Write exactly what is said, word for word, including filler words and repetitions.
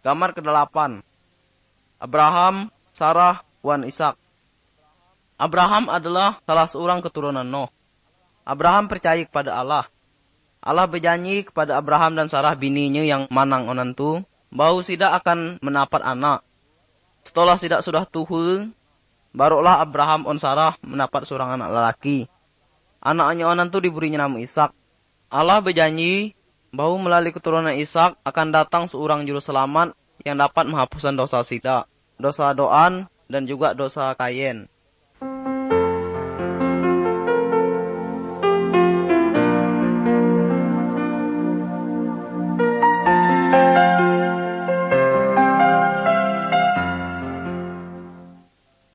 Gambar kedelapan. Abraham, Sarah, wan Ishak. Abraham adalah salah seorang keturunan Nuh. Abraham percaya kepada Allah. Allah berjanji kepada Abraham dan Sarah bininya yang manang onan tu, bahwa tidak akan mendapat anak. Setelah tidak sudah tua, barulah Abraham on Sarah mendapat seorang anak lelaki. Anaknya onan tu diberinya nama Ishak. Allah berjanji bahwa melalui keturunan Ishak akan datang seorang juru selamat yang dapat menghapuskan dosa Sida, dosa Doan, dan juga dosa Kain.